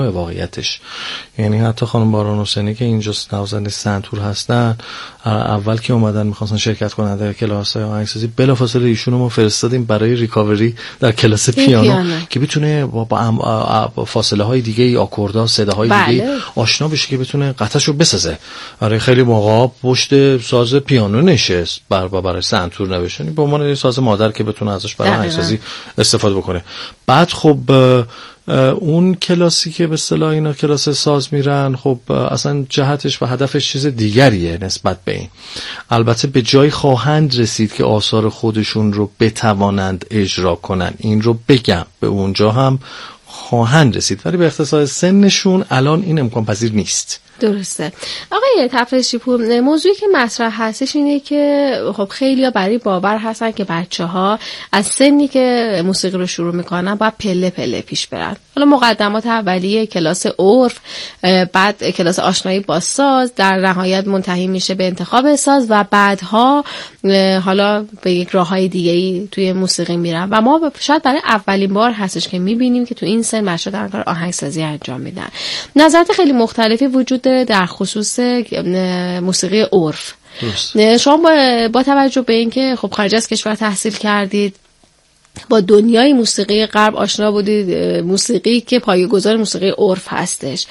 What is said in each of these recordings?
واقعیتش. یعنی حتی خانم باران حسینی که اینجا نوازنده سنتور هستن، اول که اومدن می‌خواستن شرکت کنن در کلاس‌های آهنگسازی، بلافاصله ایشونو ما فرستادیم برای ریکاوری در کلاس پیانو که بتونه با فاصله‌های دیگه، آکوردها، صداهای دیگه آشنا بشه که بتونه قطعه‌شو بسازه. برای خیلی موقعا پشت ساز پیانو نشست برای سنتور نوشتن به عنوان ساز مادر که بتونه ازش برای آهنگسازی استفاده بکنه. بعد خب اون کلاسی که به اصطلاح اینا کلاس ساز میرن، خب اصلا جهتش و هدفش چیز دیگریه نسبت به این. البته به جای خواهند رسید که آثار خودشون رو بتوانند اجرا کنن، این رو بگم، به اونجا هم خواهند رسید، ولی به اختصاص سنشون الان این امکان پذیر نیست. درسته. آقای تفرشی پور، موضوعی که مطرح هستش اینه که خب خیلی‌ها برای باور هستن که بچه‌ها از سنی که موسیقی رو شروع میکنن باید پله پله پیش برن. حالا مقدمات اولیه کلاس عرف، بعد کلاس آشنایی با ساز، در نهایت منتهی میشه به انتخاب ساز و بعدها حالا به یک راههای دیگه‌ای توی موسیقی میرن و ما شاید برای اولین بار هستش که میبینیم که تو این سن بچه‌ها دارن کار آهنگسازی انجام میدن. نظرات خیلی مختلفی وجود در خصوص موسیقی عرف. شما با توجه به اینکه خب خارج از کشور تحصیل کردید، با دنیای موسیقی غرب آشنا بودید، موسیقی که پایه‌گذار موسیقی عرف هستش،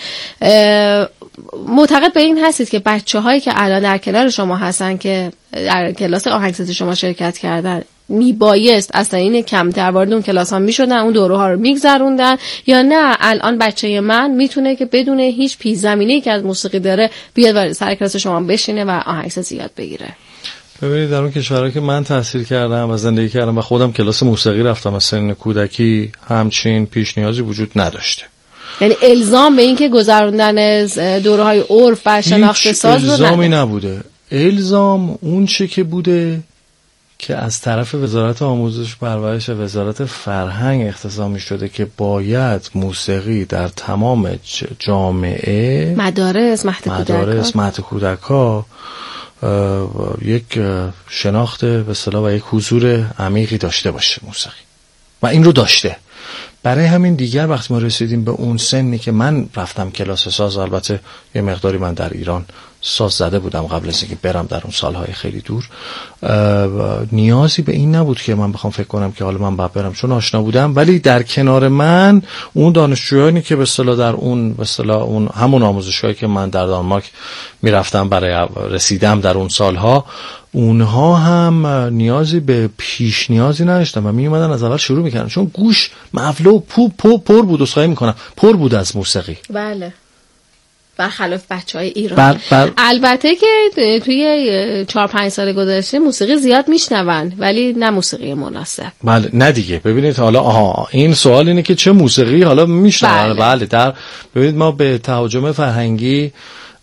معتقد به این هستید که بچه‌هایی که الان در کنار شما هستن که در کلاس آهنگسازی شما شرکت کردن میبایست اصلا این کمتر وارد اون کلاس ها میشدن، اون دوره ها رو میگذروندن، یا نه الان بچه من میتونه که بدون هیچ پیش زمینه‌ای که از موسیقی داره بیاد سر کلاس شما بشینه و آهنگسازی یاد بگیره؟ ببینید، در اون کشورها که من تحصیل کردم و زندگی کردم و خودم کلاس موسیقی رفتم از سن کودکی، همچین پیش نیازی وجود نداشته. یعنی الزام به این که گذروندن دوره های عرف و شناخت ساز رو الزامی نبوده. الزام اون چه که بوده که از طرف وزارت آموزش و پرورش و وزارت فرهنگ اختصاصی شده که باید موسیقی در تمام جامعه، مدارس، مهد کودک‌ها یک شناخت به اصطلاح و یک حضور عمیقی داشته باشه موسیقی، و این رو داشته. برای همین دیگر وقتی ما رسیدیم به اون سنی که من رفتم کلاس ساز، البته یه مقداری من در ایران ساز زده بودم قبل از اینکه برم در اون سالهای خیلی دور، نیازی به این نبود که من بخوام فکر کنم که حالا من باید برم، چون آشنا بودم. ولی در کنار من اون دانشجویانی که به اصطلاح در اون به اصطلاح اون همون آموزشگاهی که من در دانمارک میرفتم برای رسیدم در اون سالها، اونها هم نیازی به پیش نیازی نداشتن و می اومدن از اول شروع میکردن، چون گوش مفلو پر بود، اسخای میکنم، پر بود از موسیقی. بله، برخلاف بچهای ایران. البته که توی 4-5 سال گذشته موسیقی زیاد میشنون، ولی نه موسیقی مناسب. بله، نه دیگه. ببینید حالا این سوال اینه که چه موسیقی حالا میشنون. بله، ببینید ما به تهاجم فرهنگی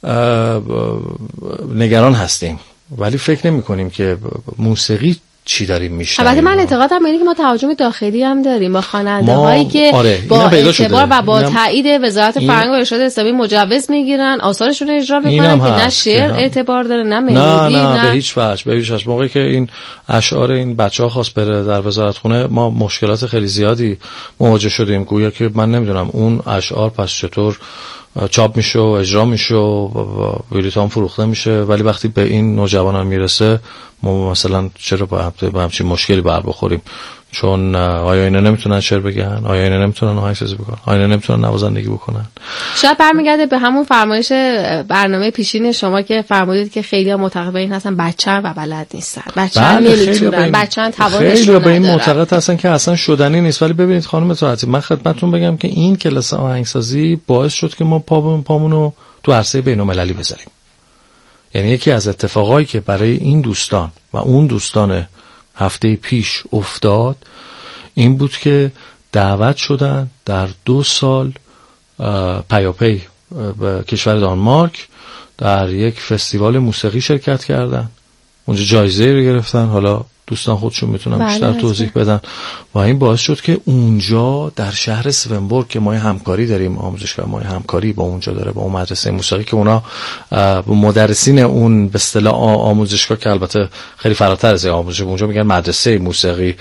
نگران هستیم، ولی فکر نمی کنیم که موسیقی چی داریم میشنویم. البته من اعتقادم اینه که ما تهاجم داخلی هم داریم با خواننده هایی که با اعتبار و با تایید وزارت فرهنگ و ارشاد اسلامی مجوز میگیرن، آثارشون رو اجرا میکنن که نه شعر اعتبار داره نه ملودی، نه به هیچ وجه. موقعی که این اشعار این بچه‌ها خواست بره در وزارتخونه، ما مشکلات خیلی زیادی مواجه شدیم، گویا که من نمیدونم اون اشعار پس چطور چاپ میشه و اجرا میشه و بلیطام فروخته میشه، ولی وقتی به این نوجوانان میرسه ما مثلا چرا با همچین مشکلی بر بخوریم؟ چون آیا اینا نمیتونن شعر بگن؟ آیا اینا نمیتونن آهنگسازی بکنن؟ آیا اینا نمیتونن نوازندگی بکنن؟ شاید برمیگرده به همون فرمایش برنامه پیشین شما که فرمودید که خیلی ها معتقد به این هستن بچه‌ها و بلد نیستن، بچه‌ها نمیتونن، بچه‌ها توانش ندارن. خیلی به این معتقد هستن که اصلا شدنی نیست. ولی ببینید خانم طاهری، من خدمتتون بگم که این کلاس آهنگسازی باعث شد که ما پامونو تو عرصه بین‌المللی بذاریم. یعنی یکی از اتفاقایی که برای این دوستان و اون دوستان هفته پیش افتاد این بود که دعوت شدن در 2 سال پیاپی به کشور دانمارک در یک فستیوال موسیقی شرکت کردن، اونجا جایزه رو گرفتن. حالا دوستان خودشون میتونن بیشتر توضیح بدن. و این باعث شد که اونجا در شهر سونبورگ که ما همکاری داریم، آموزشگاه ما همکاری با اونجا داره، با اون مدرسه موسیقی که اونا مدرسین اون به اصطلاح آموزشگاه که البته خیلی فراتر از آموزش، اونجا میگن مدرسه موسیقی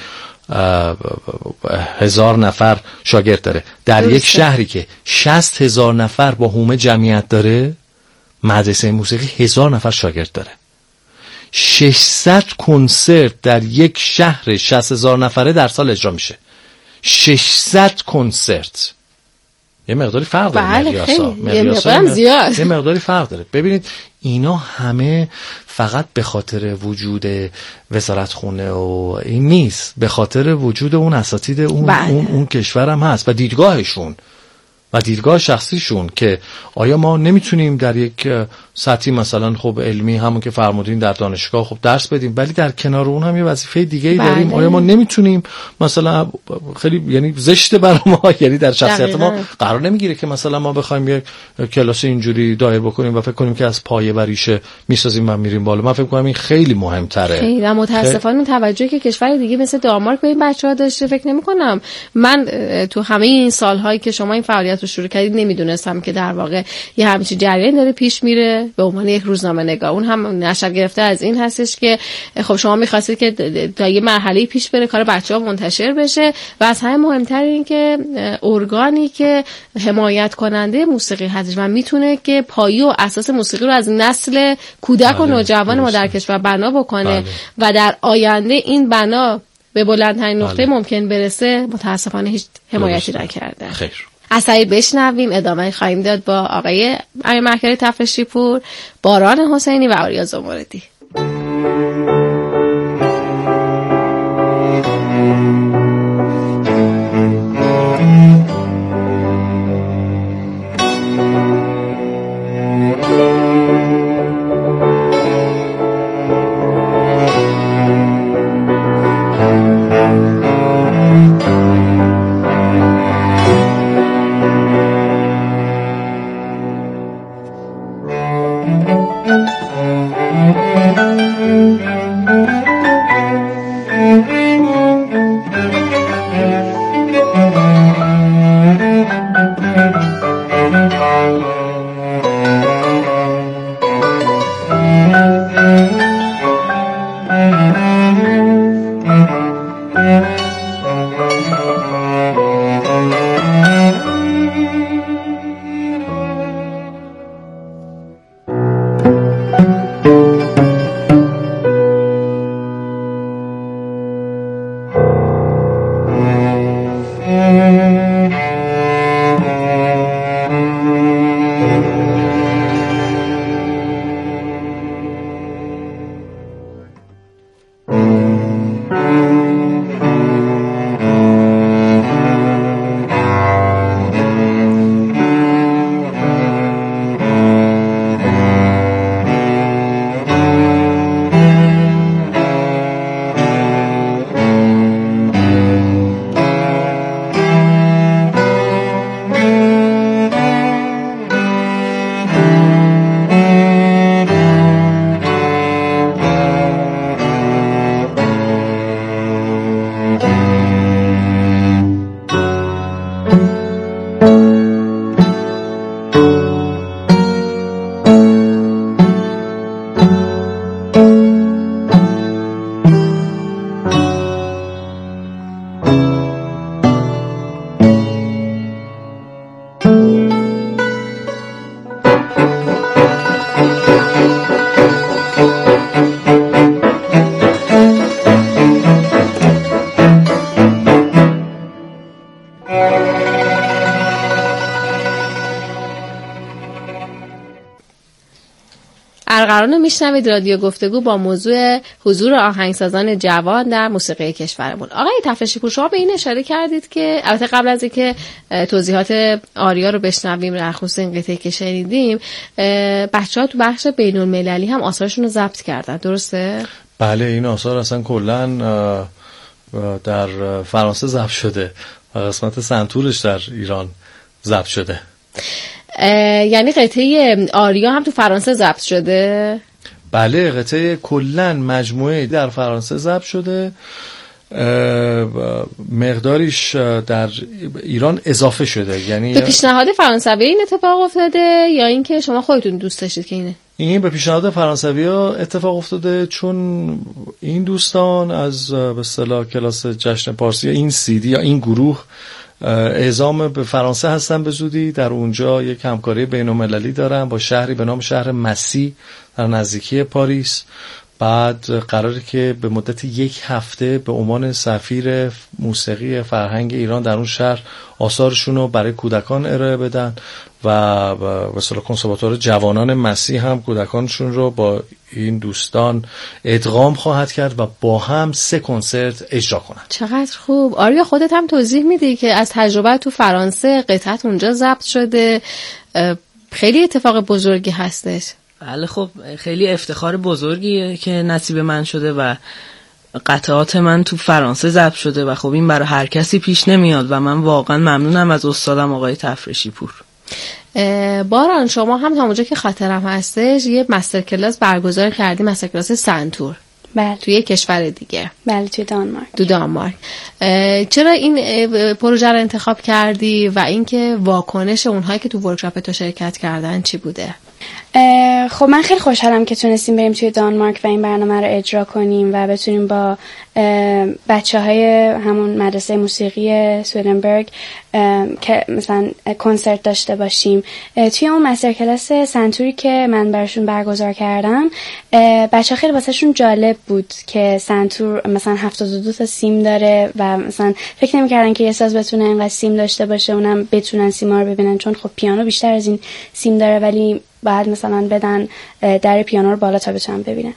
1000 نفر شاگرد داره، در یک شهری که 60,000 نفر با حومه جمعیت داره، مدرسه موسیقی 1000 نفر شاگرد داره. 600 کنسرت در یک شهر 60,000 نفره در سال اجرا میشه. 600 کنسرت، یه مقداری فرق داره. یه مقداری فرق داره. ببینید اینا همه فقط به خاطر وجود وزارتخونه و این نیست، به خاطر وجود اون اساتید اون کشور هم هست و دیدگاهشون و دیدگاه شخصیشون که آیا ما نمیتونیم در یک سطحی مثلا خب علمی همون که فرمودین در دانشگاه خب درس بدیم، ولی در کنار اون هم یه وظیفه دیگه‌ای داریم. آیا ما نمیتونیم مثلا خیلی یعنی زشته برای ما، یعنی در شخصیت ما قرار نمیگیره که مثلا ما بخوایم یک کلاس اینجوری دایر بکنیم و فکر کنیم که از پایه و ریشه میسازیم و میریم بالا. من فکر کنم این خیلی مهم‌تره. خیلی متاسفانه توجهی که کشور دیگه مثل دانمارک به این بچه‌ها داشته فکر نمی‌کنم. من تو همه این سال‌هایی که شما این فعالیت رو شروع کردید نمیدونستم که در واقع یه همچین جریانی داره پیش میره به عنوان یک روزنامه‌نگار. اون هم نشأت گرفته از این هستش که خب شما می‌خواستید که تا یه مرحله پیش بره کار بچه‌ها منتشر بشه و از همه مهمتر این که ارگانی که حمایت کننده موسیقی هستش و میتونه که پایه و اساس موسیقی رو از نسل کودک و نوجوان ما در کشور بنا بکنه و در آینده این بنا به بلندترین نقطه ممکن برسه، متاسفانه هیچ حمایتی نکرده. خیر. از طریق بشنویم ادامه خواهیم داد با آقای امیر مکاری تفرشی پور، باران حسینی و آریا زمردی. ارغران میشنوید رادیو گفتگو با موضوع حضور آهنگسازان جوان در موسیقی کشورمون. آقای تفرشی پور، شما به این اشاره کردید که البته قبل از اینکه توضیحات آریا رو بشنویم در خصوص این قطعه که شنیدیم، بچه‌ها تو بخش بین‌المللی هم آثارشون رو ضبط کردن، درسته؟ بله، این آثار اصلا کلاً در فرانسه ضبط شده و قسمت سنتورش در ایران ضبط شده. یعنی قطعه آریا هم تو فرانسه ضبط شده؟ بله، قطعه کلاً مجموعه در فرانسه ضبط شده، مقداریش در ایران اضافه شده. یعنی به پیشنهاد فرانسوی این اتفاق افتاده یا اینکه شما خودتون دوست داشتید که اینه این به پیشنهاد فرانسوی‌ها اتفاق افتاده، چون این دوستان از به اصطلاح کلاس جشن پارسی این CD یا این گروه اعزام به فرانسه هستن به زودی. در اونجا یک همکاری بین‌المللی دارن با شهری به نام شهر مسی در نزدیکی پاریس. بعد قراره که به مدت 1 هفته به عنوان سفیر موسیقی فرهنگ ایران در اون شهر آثارشون رو برای کودکان ارائه بدن و به اصطلاح کنسرواتوار جوانان مسی هم کودکانشون رو با این دوستان ادغام خواهد کرد و با هم 3 کنسرت اجرا کنند. چقدر خوب. آریا خودت هم توضیح میدی که از تجربه تو فرانسه قطعت اونجا ضبط شده، خیلی اتفاق بزرگی هستش. بله خب خیلی افتخار بزرگیه که نصیب من شده و قطعات من تو فرانسه ضبط شده و خب این برای هر کسی پیش نمیاد و من واقعا ممنونم از استادم آقای تفرشی پور. باران شما هم تا اونجا که خاطرم هستش یه مستر کلاس برگزار کردی، مستر کلاس سنتور. بله. توی کشور دیگه. بله توی دانمارک. تو دانمارک. چرا این پروژه رو انتخاب کردی و اینکه واکنش اونهایی که تو ورکشاپ تو شرکت کردن چی بوده؟ خب من خیلی خوشحالم که تونستیم بریم توی دانمارک و این برنامه رو اجرا کنیم و بتونیم با بچه‌های همون مدرسه موسیقی سویدنبرگ که مثلا کنسرت داشته باشیم. توی اون مستر کلاس سنتوری که من براشون برگزار کردم بچه‌ها خیلی واسهشون جالب بود که سنتور مثلا 72 تا سیم داره و مثلا فکر نمی‌کردن که یه ساز بتونه اینقدر سیم داشته باشه، اونم بتونن سیما رو ببینن، چون خب پیانو بیشتر از این سیم داره ولی بعد مثلا بدن در پیانو رو بالا تا بتونن ببینن.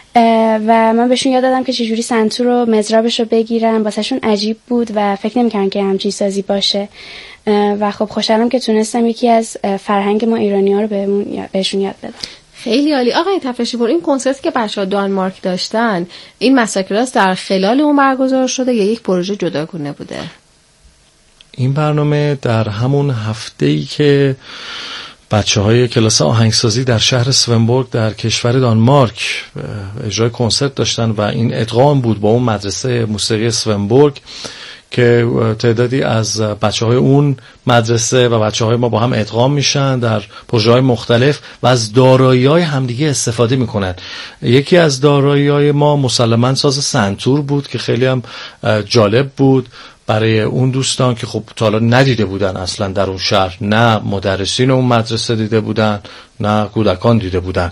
و من بهشون یاد دادم که چجوری سنتور رو مضربش رو بگیرن، واسهشون عجیب بود و فکر نمی‌کردن که همچین سازی باشه و خب خوشحالم که تونستم یکی از فرهنگ ما ایرانی‌ها رو بهشون یاد بدم. خیلی عالی. آقای تفرشی پور، این کنسرتی که بچه‌ها دانمارک داشتن این مستر کلاس در خلال اون برگزار شده یا یک پروژه جداگانه بوده؟ این برنامه در همون هفته‌ای که بچه‌های کلاس آهنگسازی در شهر سونبورگ در کشور دانمارک اجرای کنسرت داشتن و این ادغام بود با اون مدرسه موسیقی سونبورگ که تعدادی از بچه‌های اون مدرسه و بچه‌های ما با هم ادغام میشن در پروژه‌های مختلف و از دارایی‌های همدیگه استفاده میکنن. یکی از دارایی‌های ما مسلماً ساز سنتور بود که خیلی هم جالب بود برای اون دوستان که خب تا حالا ندیده بودن اصلا در اون شهر، نه مدرسین اون مدرسه دیده بودن نه کودکان دیده بودن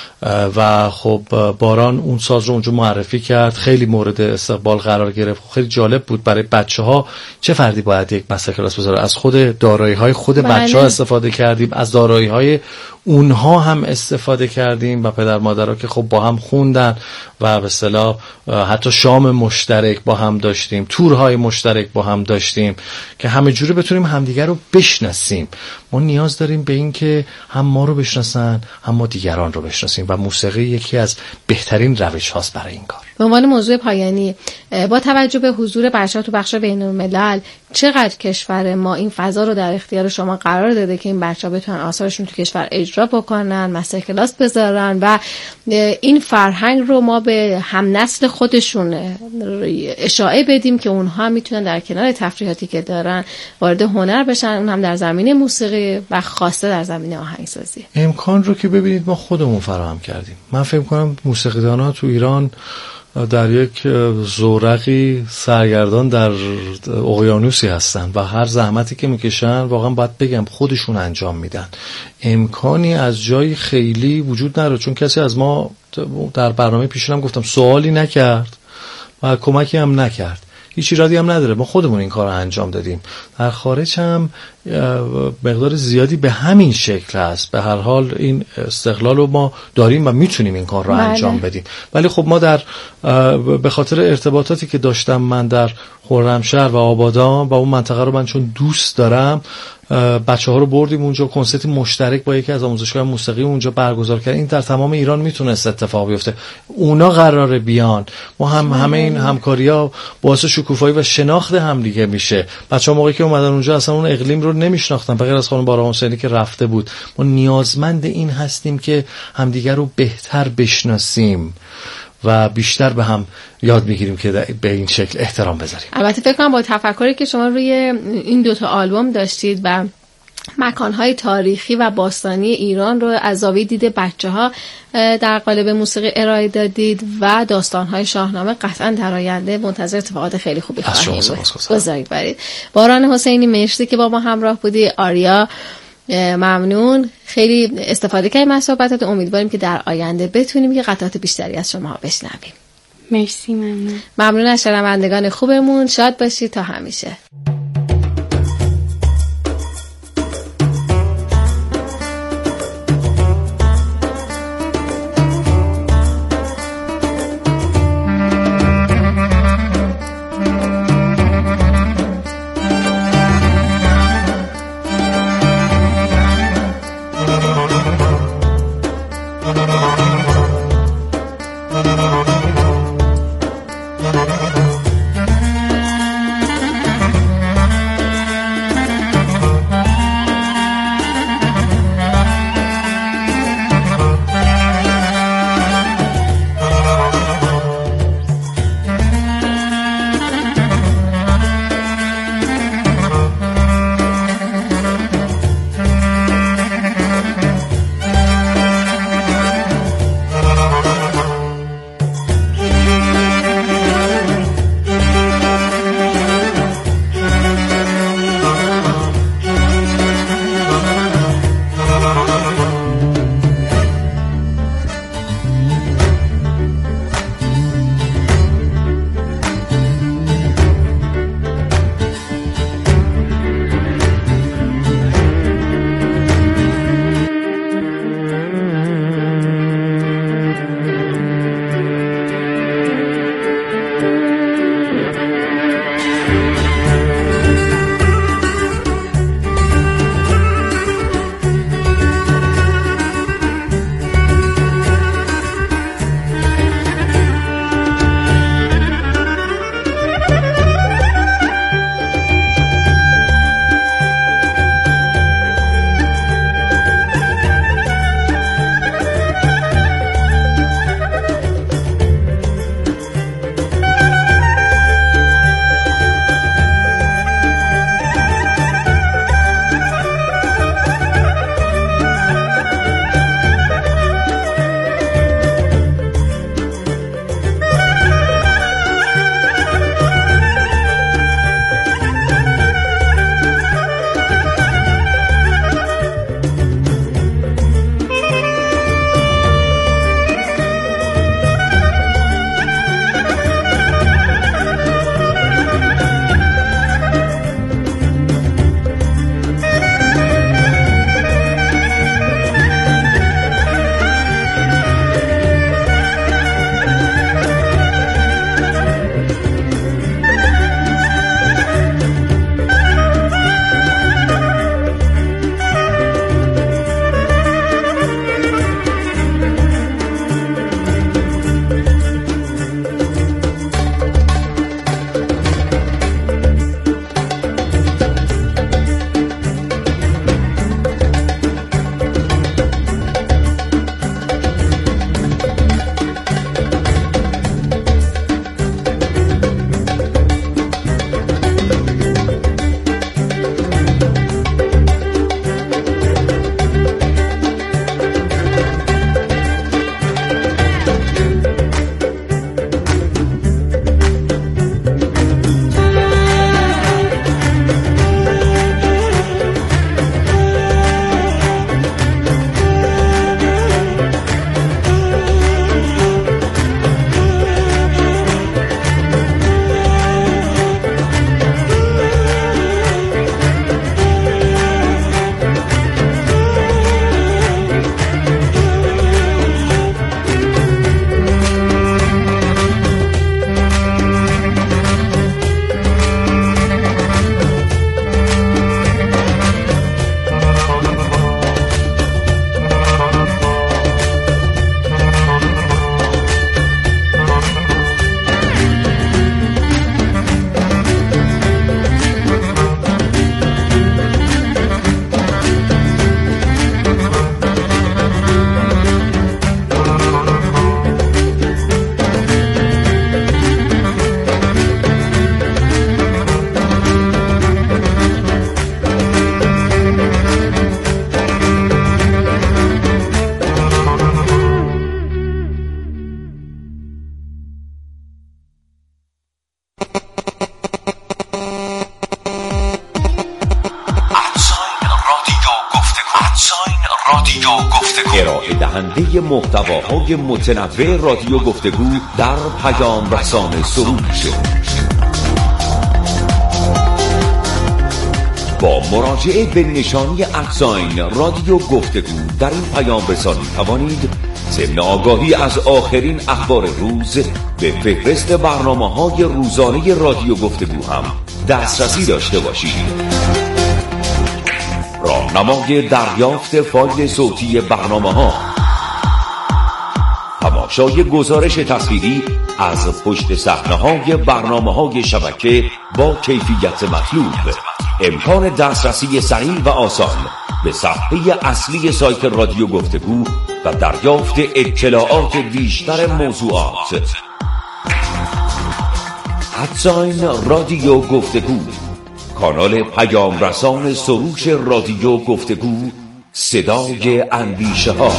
و خب باران اون ساز رو اونجا معرفی کرد، خیلی مورد استقبال قرار گرفت. خیلی جالب بود برای بچه‌ها. چه فردی باید یک مستر کلاس بذاره؟ از خود دارایی‌های خود بچه‌ها استفاده کردیم، از دارایی‌های اونها هم استفاده کردیم و پدر مادرها که خب با هم خوندن و به اصطلاح حتی شام مشترک با هم داشتیم، تورهای مشترک با هم داشتیم که همه جوره بتونیم همدیگر رو بشناسیم. ما نیاز داریم به این که هم ما رو بشناسن هم ما دیگران رو بشناسیم و موسیقی یکی از بهترین روش هاست برای این کار. به عنوان موضوع پایانی، با توجه به حضور بچه‌ها تو بخش بین‌الملل چقدر کشور ما این فضا رو در اختیار شما قرار داده که این بچه‌ها بتونن آثارشون تو کشور اجرا بکنن، مستر کلاس بذارن و این فرهنگ رو ما به هم نسل خودشون اشاعه بدیم که اونها میتونن در کنار تفریحاتی که دارن وارد هنر بشن، اون هم در زمینه موسیقی و خاصه در زمینه آهنگسازی. امکان رو که ببینید ما خودمون فراهم کردیم. من فکر کنم موسیقیدان‌ها تو ایران در یک زورقی سرگردان در اقیانوسی هستن و هر زحمتی که میکشن واقعا باید بگم خودشون انجام میدن. امکانی از جای خیلی وجود نداره، چون کسی از ما در برنامه پیشونم گفتم سوالی نکرد و کمکی هم نکرد. هیچ ایرادی هم نداره، ما خودمون این کار رو انجام دادیم. در خارج هم مقدار زیادی به همین شکل هست. به هر حال این استقلال رو ما داریم و میتونیم این کار رو انجام بدیم. ولی خب ما به خاطر ارتباطاتی که داشتم من در خرمشهر و آبادان و اون منطقه رو من چون دوست دارم، بچه‌ها رو بردیم اونجا، کنسرت مشترک با یکی از آموزشگاه موسیقی اونجا برگزار کردیم. این در تمام ایران میتونست اتفاق بیفته. اونا قراره بیان، ما هم همه این همکاری‌ها باعث شکوفایی و شناخت هم دیگه میشه. بچه‌ها موقعی که اومدن اونجا اصلا اون اقلیم رو نمیشناختن، بغیر از خانم باران حسینی که رفته بود. ما نیازمند این هستیم که همدیگه رو بهتر بشناسیم و بیشتر به هم یاد میگیریم که به این شکل احترام بذاریم. البته فکر کنم با تفکری که شما روی این دوتا آلبوم داشتید و مکانهای تاریخی و باستانی ایران رو از زاویه دید بچه‌ها در قالب موسیقی ارائه دادید و داستانهای شاهنامه قطعا در آینده منتظر اتفاقات خیلی خوبی خواهیم بود. بزرگوارید. باران حسینی مرسی که با ما همراه بودی. آریا ممنون، خیلی استفاده کردیم از صحبتات. امیدواریم که در آینده بتونیم که قطعات بیشتری از شما بشنویم. مرسی. ممنون از شنوندگان خوبمون. شاد باشید تا همیشه. رادیو گفتگو، ارائه دهنده محتواهای متنوع رادیو گفتگو در پیام رسان سروش. با مراجعه به نشانی @. رادیو گفتگو در این پیام رسانی توانید ضمن آگاهی از آخرین اخبار روز به فهرست برنامه‌های روزانه رادیو گفتگو هم دسترسی داشته باشید. راهنمای دریافت فایل صوتی برنامه‌ها، تماشای گزارش تصویری از پشت صحنه‌های برنامه‌های شبکه با کیفیت مطلوب، امکان دسترسی سریع و آسان به صفحه اصلی سایت رادیو گفتگو و دریافت اطلاعات بیشتر موضوعات. @ رادیو گفتگو، کانال پیام رسان سروش رادیو گفتگو، صدای اندیشه ها.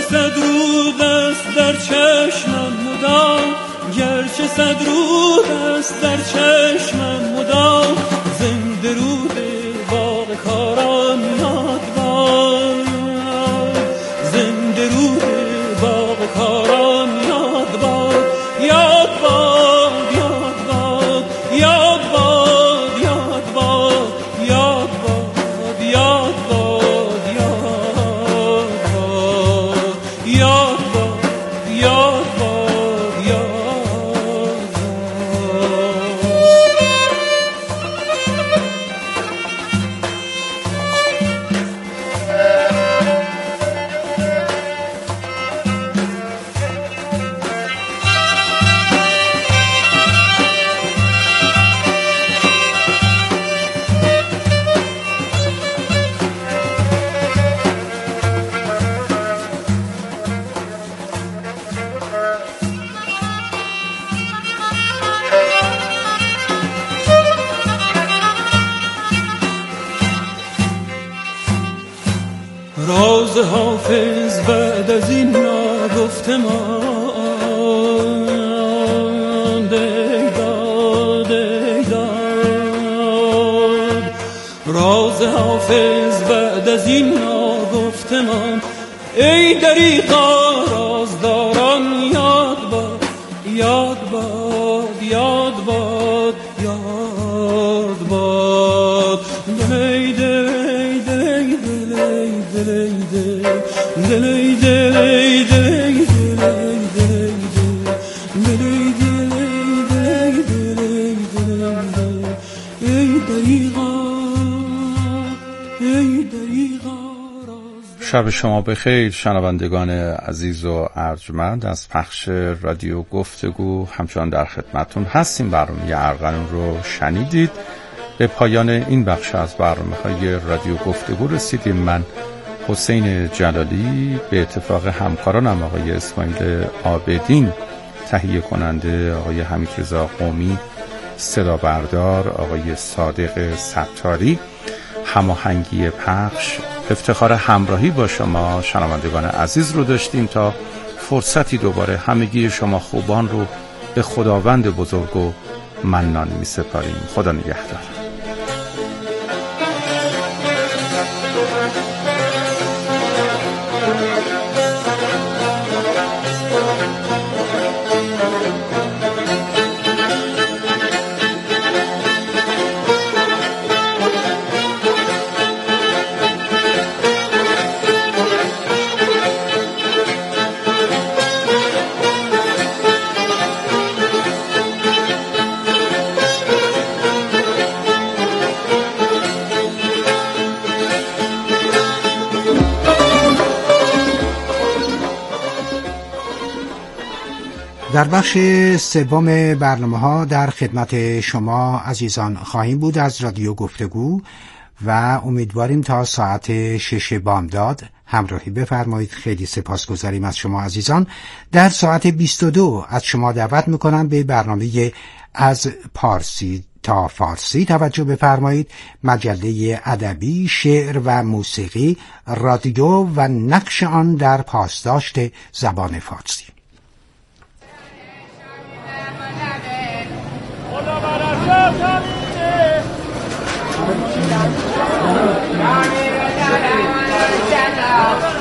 صد رود است در چشمم مدام، گرچه صد رود است در چشمم مدام، زنده رود باغ کاران یاد باد، زنده رود باغ کاران یاد باد، یاد باد، یاد باد، یاد باد، یاد باد، یاد باد، یاد باد، یاد باد، یاد باد، یاد باد. راز حافظ بعد از این نگفته ماند، ای داد، ای داد. راز حافظ بعد از این نگفته ماند، ای دریغا رازداران یاد باد، یاد باد، یاد باد، یاد باد. دلی دلی دلی دلی دلی دلی دلی دلی شب شما بخیر شنوندگان عزیز و ارجمند از پخش رادیو گفتگو. همچنان در خدمتون هستیم. برنامه ارغنون رو شنیدید. به پایان این بخش از برنامه‌های رادیو گفتگو رسیدیم. من حسین جلالی به اتفاق همکارانم آقای اسماعیل عابدین تهیه کننده، آقای حمیدرضا قومی صدا بردار، آقای صادق ستاری هماهنگی پخش، افتخار همراهی با شما شنوندگان عزیز رو داشتیم. تا فرصتی دوباره همگی شما خوبان رو به خداوند بزرگ و منان می سپاریم. خدا نگهدار. در بخش سوم برنامه‌ها در خدمت شما عزیزان خواهیم بود از رادیو گفتگو و امیدواریم تا ساعت 6 بامداد همراهی بفرمایید. خیلی سپاسگزاریم از شما عزیزان. در ساعت 22 از شما دعوت میکنم به برنامه از پارسی تا فارسی توجه بفرمایید. مجله ادبی، شعر و موسیقی، رادیو و نقش آن در پاسداشت زبان فارسی. Yeah.